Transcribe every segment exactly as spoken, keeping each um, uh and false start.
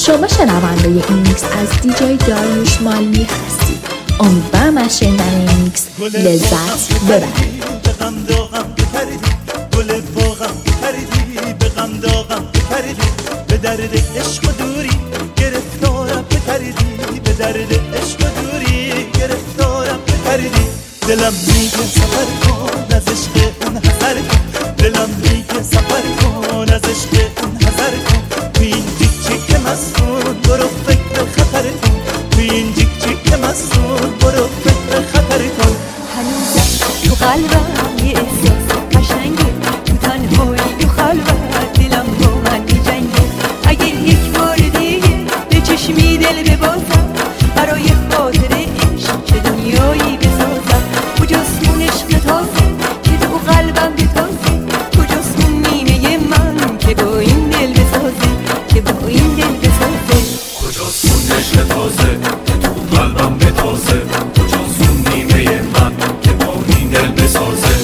شما شنونده این میکس از دیجی داریوش مالی هستید. امیدوارم از شنیدن این میکس لذت ببرید. به غم داغم بپریدی، گل باغم بپریدی، به غم داغم بپریدی، به درد عشق و دوری گرفتارم بپریدی، به درد عشق و دوری گرفتارم بپریدی. دلم میگه سفر کن از عشق اون حذر کن، دلم میگه سفر کن از عشق اون حذر کن. تو این جیک که مستون برو فکر خطر کن، تو این جیک که مستون برو فکر خطر کن. هنوزم تو قلبم یه احساس قشنگه، تو تنهایی تو خلوت دلم با من می‌جنگه. اگه یک بار دیگه به چشمی دل ببازم، برای خاطر عشق چه دنیایی بسازم. کجاست اون عشق تازه که تو قلبم بتازه، کجاست اون نیمه من که با این دل بسازه، که با این دل بسازه. کجاست اون عشق تازه که تو قلبم بتازه، کجاست اون نیمه من که با این دل بسازه.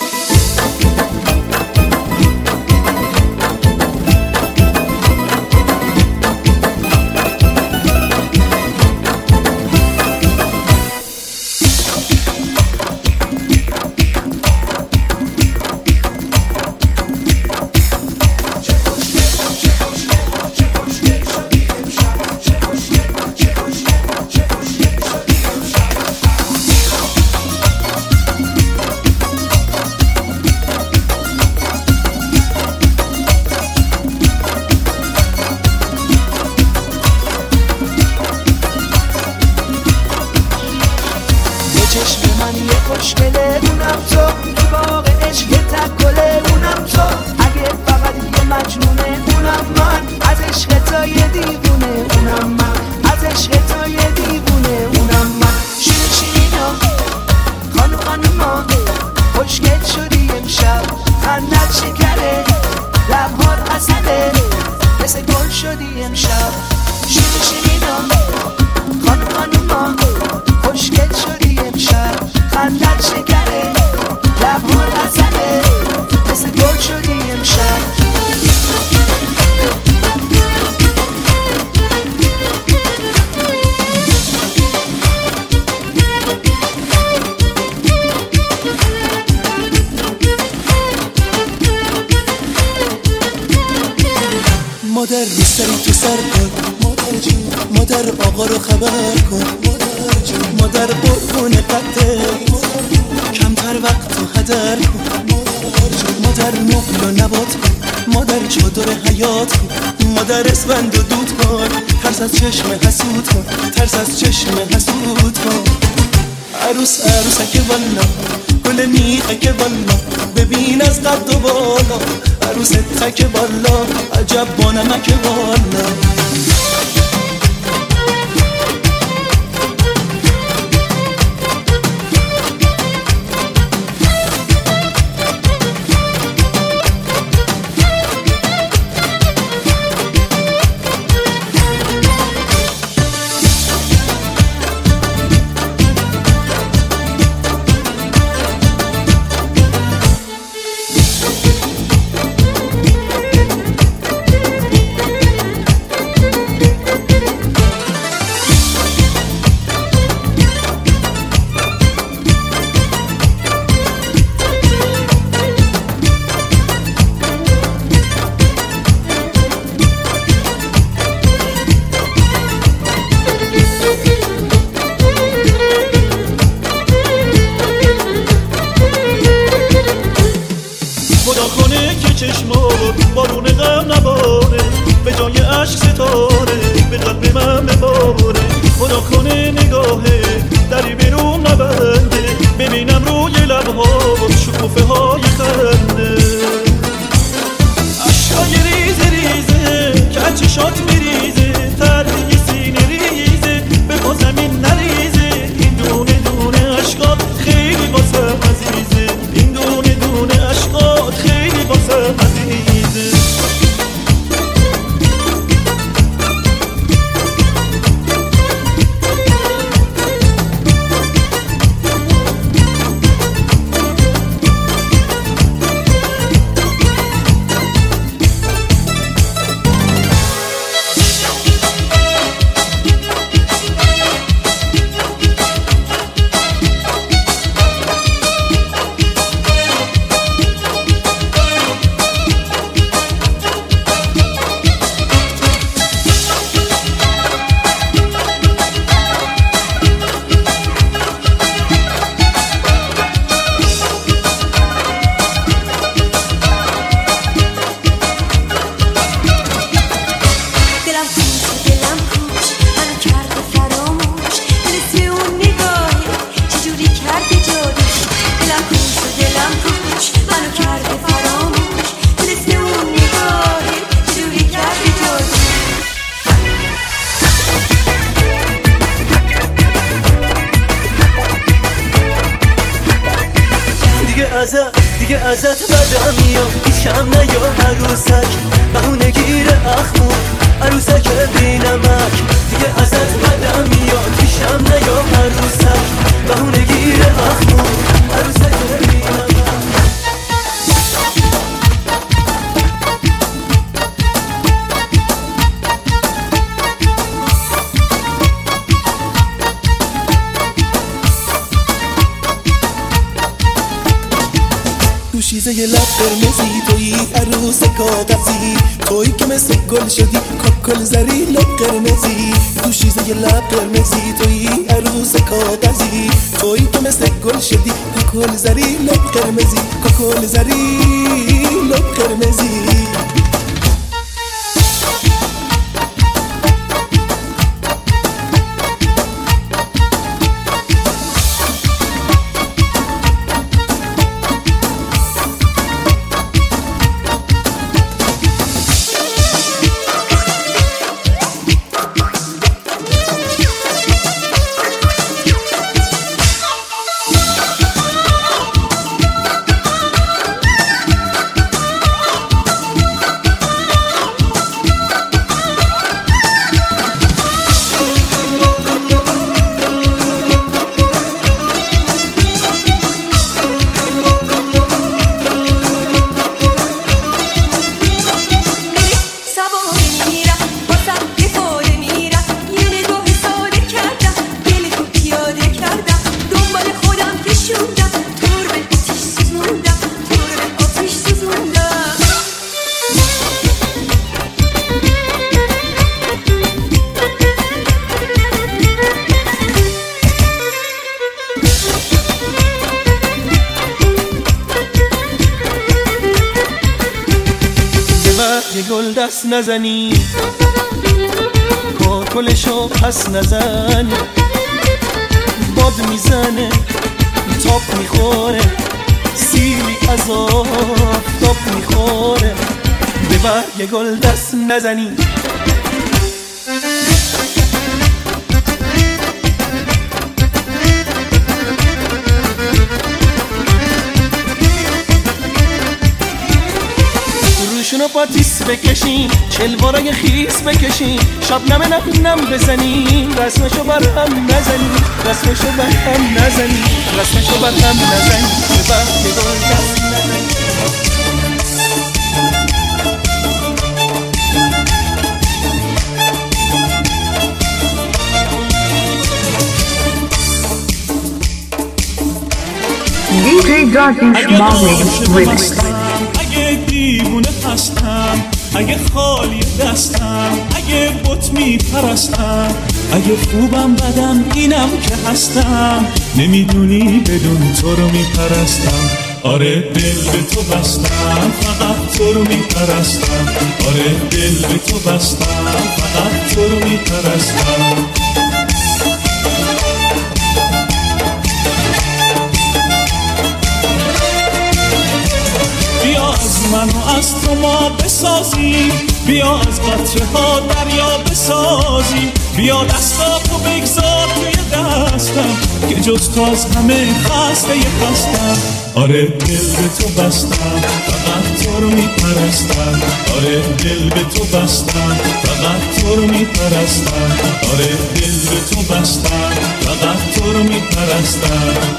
چشم من یه خوشگله اونم تو، تو باغ عشق تکله اونم تو. اگه فقط یه مجنونه اونم من، از عشق تا یه دیوونه اونم من، از عشق تا یه دیوونه اونم من. شیرین شیرینا خانو خانوما خوشگل شدی امشب، خندت شکره لبهات عسله، مثل گل شدی امشب. شیرین شیرینا خانو خانوما خوشگل شدی امشب، خندت شکره لبهات عسله، مثل گل شدی امشب. مادر بیستری تو سر کن، مادر جون مادر آقا رو خبر کن، مادر جون مادر قربون قده، کمتر وقت رو هدر کن، مادر جون مادر نقل و نبات کن، مادر چادر حیات کن، مادر اسفند و دود کن، ترس از چشم حسود کن، ترس از چشم حسود کن. عروس عروسک والا گل میخه که والا، ببین از قد و بالا عروس تک بالا، عجب با نمک والا. خدا کنه که چشمات بارون غم نباره، به جای عشق ستاره به قلب من بباره. خدا کنه نگاهه دری بیرون نبنده، ببینم روی لبهات شکوفه های خنده. عشقای ریزه ریزه که از چشات میریزه، تردی سینه ریزه به پا زمین نریزه. این دونه دونه عشقات خیلی واسم عزیزه، این دونه دونه عشقات خیلی واسم عزیزه. ازت بدم میاد پیشم نیا عروسک بهونه گیر اخمو عروسک بینمک دیگه ازت بدم میاد پیشم نیا عروسک بهونه گیر اخمو عروسک بینمک دوشیزه یه لب قرمزی تویی عروس کاغذی تویی که مثل گل شدی کاکل زری لب قرمزی دوشیزه یه لب قرمزی تویی عروس کاغذی تویی که مثل گل شدی کاکل زری لب قرمزی کاکل زری لب قرمزی گل دست نزنی کاکلشو پس نزنی باد میزنه تاپ میخوره سیلی از آفتاب میخوره به برگ گل دست نزنی روشونو پاتیس بکشین چلوارای خیس بکشین شب نمه نم نم بزنین رسمشو بر هم نزنین رسمشو بر هم نزنین رسمشو بر هم نزنین به برگ گل دست نزنین دی جی Darkish Morning Remix. اگه دیوونه هستم اگه خالی دستم اگه بت میپرستم اگه خوبم بدم اینم که هستم نمیدونی بدون تو رو میپرستم آره دل به تو بستم فقط تو رو میپرستم آره دل به تو بستم فقط تو رو میپرستم بیا از من و از تو ما بسازیم بیا از قطره ها دریا بسازیم بیا دستاتو بگذار توی دستم که جز تو از همه خسته هستم آره دل به تو بستم فقط تو رو میپرستم آره دل به تو بستم فقط تو رو میپرستم آره دل به تو بستم فقط تو رو میپرستم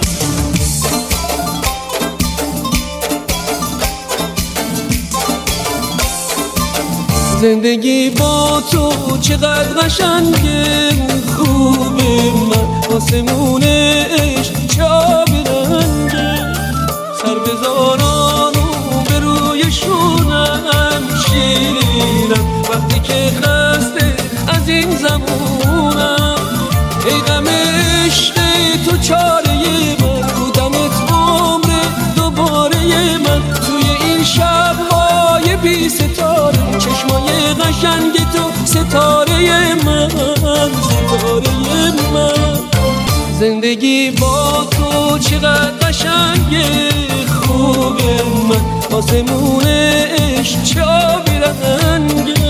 زندگی با تو چقدر قشنگه خوبه من آسمونش چابی رنگه سر بزارانو به روی شونم شیرینم وقتی که خسته از این زمونم ای غم عشق تو چاره من بودمت عمر دوباره من توی این شب‌های بی ستاره چشمای قشنگ تو ستاره من ستاره من زندگی با تو چقدر قشنگه خوبه من آسمونش چابی رنگه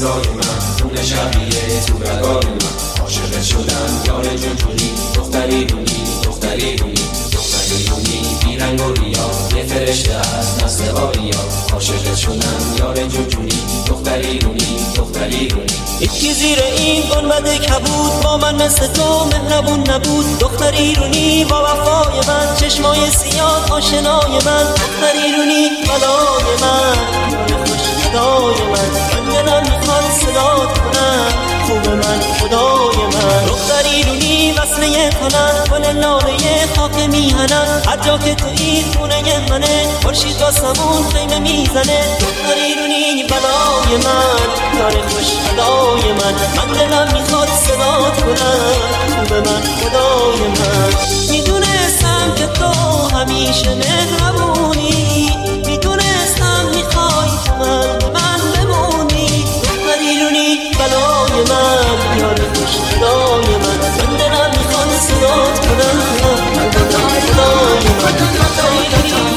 صدای من خون شبیه تو رگای من عاشقت شدم یار جونجونی دختری رونی دختری رونی دختری رونی بیرنگ و ریا یه فرشته از نسل آریا عاشقت شدم یار جونجونی دختری رونی دختری رونی یکی زیر این گنبد کبود با من مثل تو مهربون نبود دختری رونی با وفای من چشمای سیاه آشنای من دختری رونی بلای من یار خوش صدای من من دلم میخواد صدات کنم خوب من خدای من دختری رونی وصله کنم گل لاله خاک میهنم هر جا که تویی خونه منه خورشید با سمون خیمه میزنه دختری رونی بلای من یار خوش صدای من من دلم میخواد صدات کنم خوب من خدای من میدونستم که تو همیشه مهربونی میدونستم میخوای تو من من بمونی دختری رونی بلای من یار خوش صدای من من دلم میخواد صدات کنم خوب من خدای من دختری رونی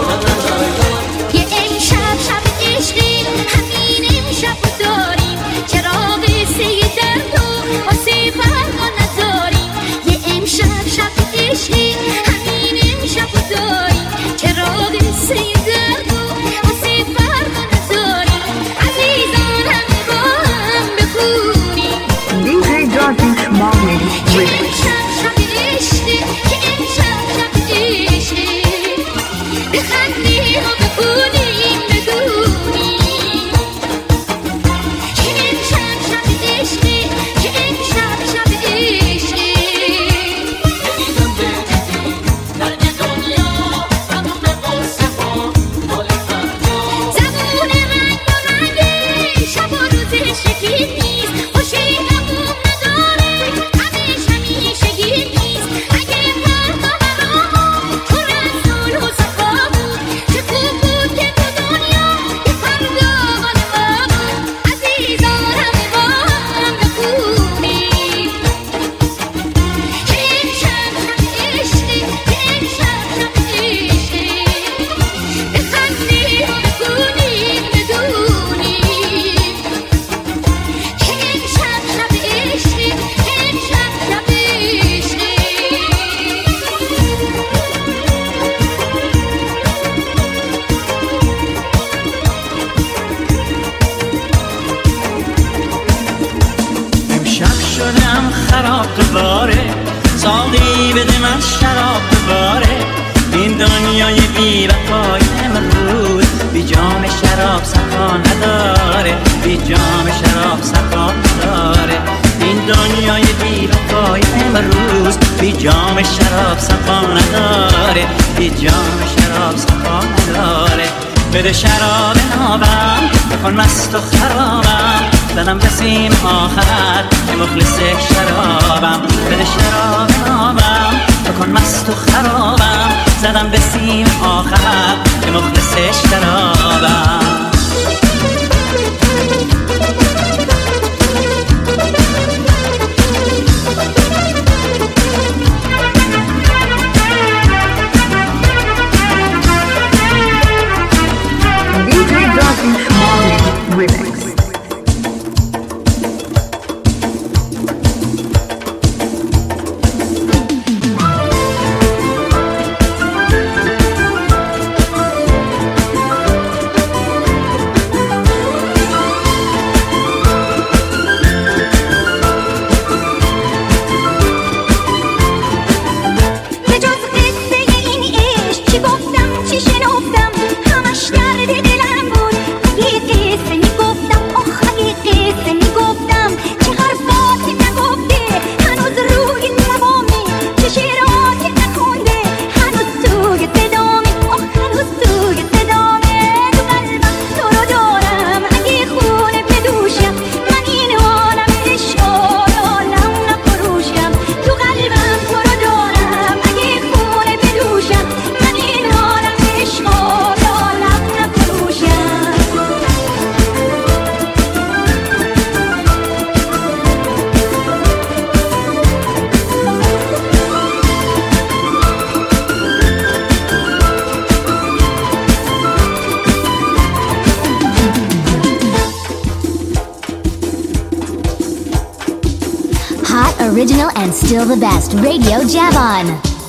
یه امشب شب عشقی همین امشب داریم چراغ قصه درد و واسه فردا نذاریم یه امشب شب عشقی همین امشب داریم چراغ قصه درد و واسه فردا نذاریم عزیزان همه با هم بخونیم دی جی Darkish Marley یه امشب شب عشقی یه امشب شب عشقی بخندیم و بخونیم بدونیم که امشب شب عشقی که امشب شب عشقی دیدم به دیدی در دنیا همون قصه ها مال فردا زبون رنگ و رنگی شب و روز شکیل نیست خوشی همون نداره همش همیشگی نیست اگه فردا برامون پر از صلح و صفا بود چه خوب بود که تو دنیا یه فردا مال ما بود عزیزان همه با هم بخونیم که امشب شب عشقی که امشب شب عشقی بخندیم و بخونیم بدونیم که امشب شب عشقی که امشب شب عشقی امشب شدم خراب دوباره ساقی بده من شراب دوباره این دنیای بی وفای امروز بی جام شراب صفا نداره بی جام شراب صفا نداره این دنیای بی وفای امروز بی جام شراب صفا نداره بی جام شراب صفا نداره بده شراب نابم بکن مست و خرابم زدم به سیم آخر که مخلص شرابم بده شراب نابم بکن مست و خرابم زدم به سیم آخر که مخلص شرابم دی جی Darkish Marley Remix original and still the best Radio Javon.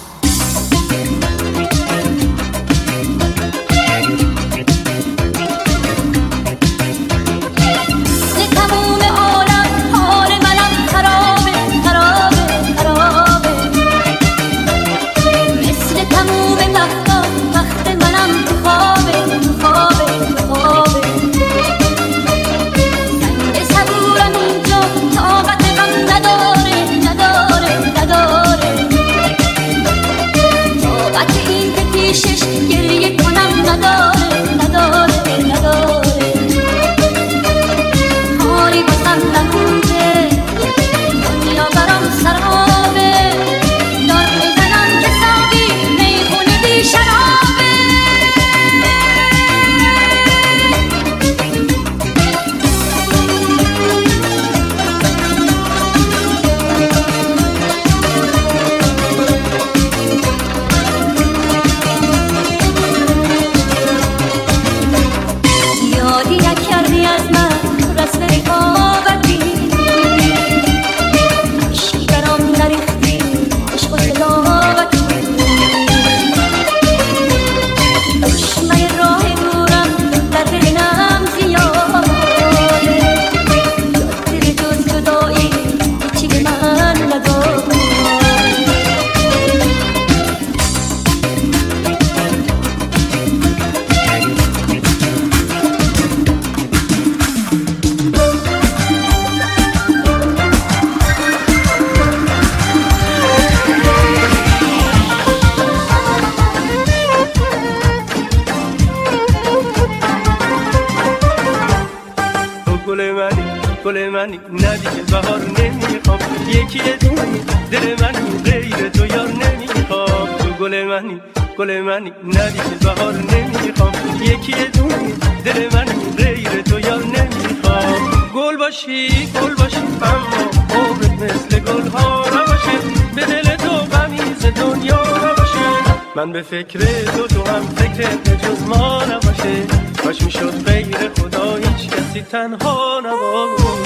گل منی ندیگه بهار نمیخوام یکی دونه دل منی غیر تو یار نمیخوام تو گل منی گل منی ندیگه بهار نمیخوام یکی دونه دل منی غیر تو یار نمیخوام گل باشی گل باشی اما عمرت مثل گل ها نباشه به دل تو غمیز دنیا نباشه من به فکر تو تو هم فکر جز ما نباشه کاش میشد غیر خدا هیچ کسی تنها نباشه.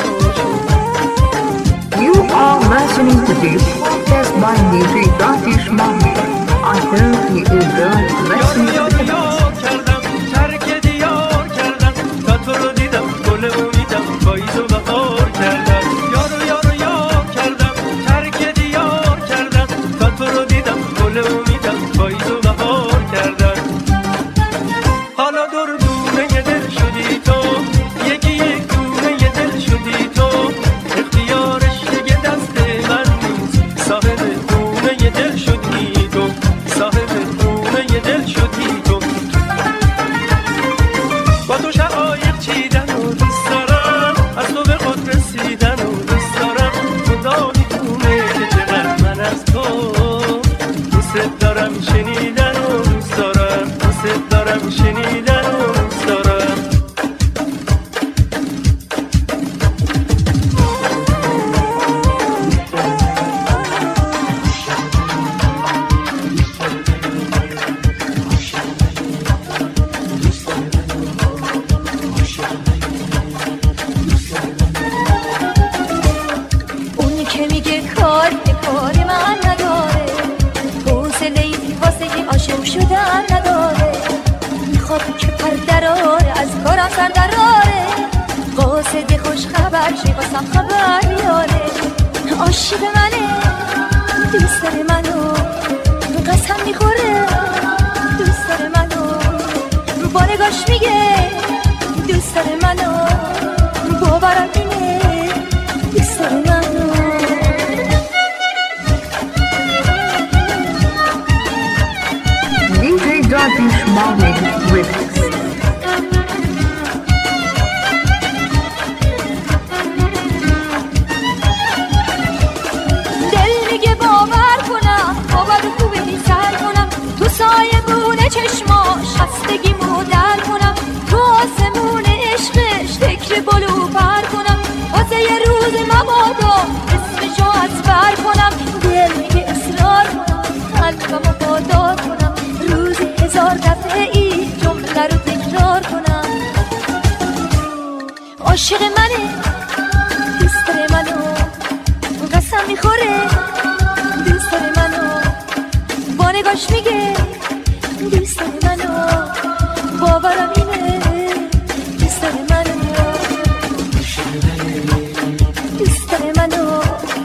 You are listening to the podcast by D J Datish Mami. I hope you enjoy listening to the podcast. کردم ترک دیار کردم تا تو رو دیدم گل امیدم پاییز و بهار کردم یارو یارو یار کردم ترک دیار کردم تا تو رو دیدم گل امیدم پاییز و بهار کردم حالا دور دونه یه دل شدی تو یکی یک دونه یه دل شدی تو اختیارش دیگه دست من نیست صاحب دونه یه دل شدی تو صاحب دونه یه دل شدی تو با تو شقایق چیدن و دوست دارم از تو به خود رسیدن و دوست دارم خدا میدونه که چقدر من از تو دوست دارم شنیدن و دوست دارم دوست دارم شنیدن و دوست دارم اونی که میگه کار به کار من نداره حوصله‌ای واسه عاشق شدن نداره میخواد که پر دراره از کارم سر دراره قاصد خوش خبر شی واسم خبر بیاره عاشق منه دوست داره منو قسم میخوره دوست داره منو با نگاش میگه دوست داره منو باورم اینه دوست داره منو D J Datish Mami Remix. دل میگه باور کنم باور خوبه بی سر کنم تو سایه بونه چشماش خستگیمو در کنم تو آسمون عشقش فکر بلو پر کنم واسه یه روز مبادا اسمشو از بر کنم دل میگه اصرار کنم قلبمو وادار کنم روزی هزار دفعه ای جمله رو تکرار کنم عاشق منه دوست داره منو قسم میخوره میخوره دوست داره منو با نگاش میگه دوست داره منو باورم اینه دوست داره منو دوست داره منو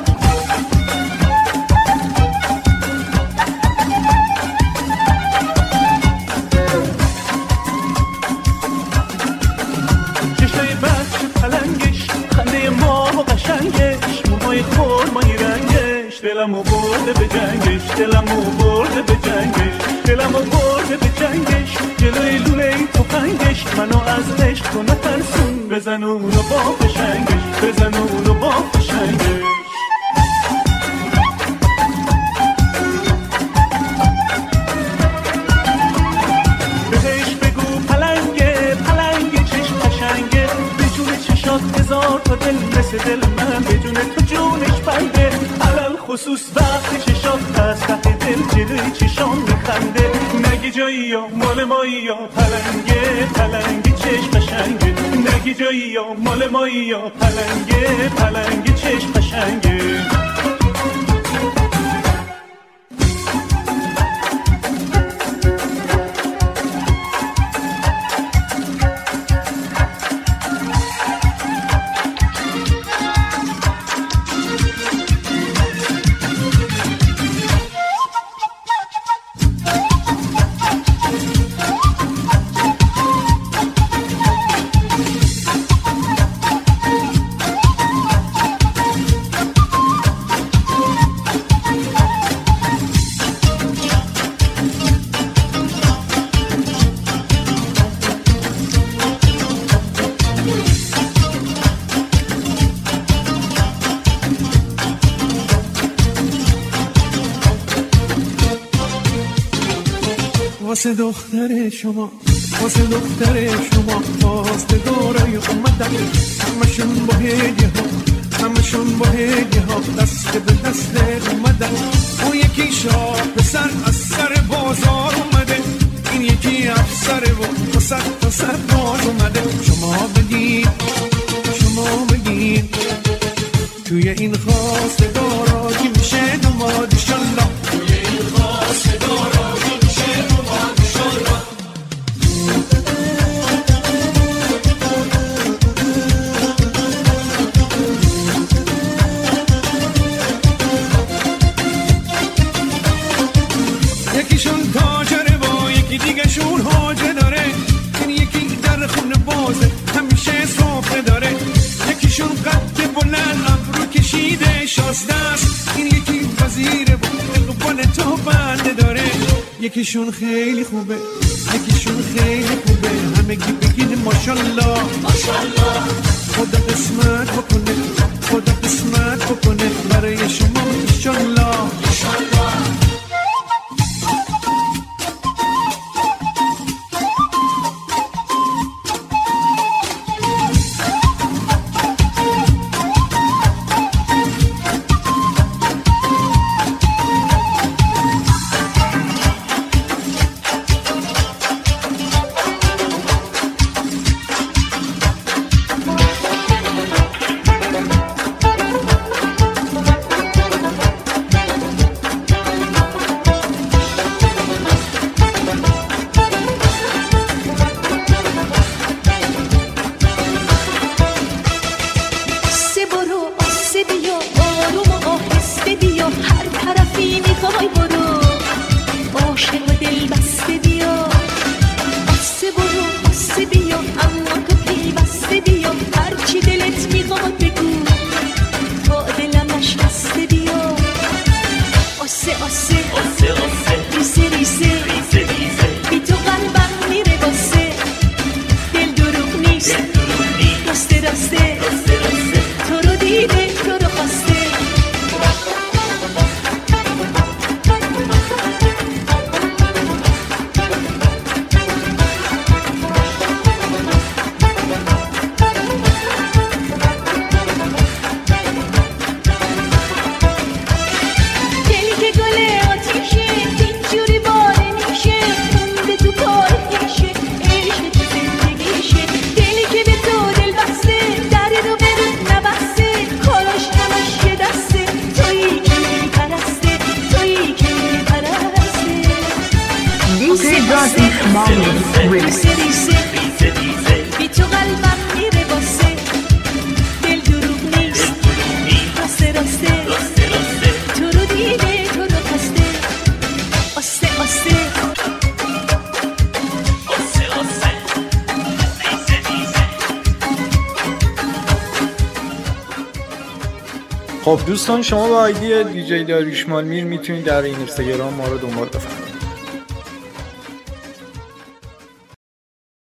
چشای بچه پلنگش خنده ما و قشنگش موهای خورمایی رنگش دلمو برده به جنگش دلمو برده به جنگش دلمو برده به جنگش جلوی لونه تفنگش منو از عشق تو نترسون بزن اونو با فشنگش بزن اونو با فشنگش هزار تا دل مثل دل من به جون تو جونش بنده علل خصوص وقتی چشات از ته دل جلوی چشام میخنده نگی جایی یا مال مایی یا پلنگه پلنگی چشم قشنگه نگی جایی یا مال مایی یا پلنگه پلنگی چشم قشنگه واسه دختر شما واسه دختر شما خواستگارای اومدن همشون با هدیه ها همشون با هدیه ها دست به دست اومدن اون یکی شاه پسر از سر بازار اومده این یکی افسره و تا صد تا صد باز اومده شما بگید شما بگید توی این خواستگارا کی میشه دوماد انشالله توی این خواستگارا کی میشه دوماد انشالله یکیشون تاجره با یکی دیگه شون حاجه داره این یکی در خونه بازه همیشه صفحه داره یکیشون قد بلند ابرو کشیده شاسته است این یکی وزیره با اقبال تو بنده داره یکیشون خیلی خوبه یکیشون خیلی خوبه همگی بگید ماشالله ماشالله خدا قسمت بکنه خدا قسمت بکنه برای شما انشالله انشالله Malmi Radio. بی تو قلبم میره واسه دل دروغ نیست راسته راسته تو رو دیده تو رو خسته آسته آسته خب دوستان، شما با آیدی دیجی داریوش مالمیر میتونید در این اینستاگرام ما رو دنبال بفرمایید.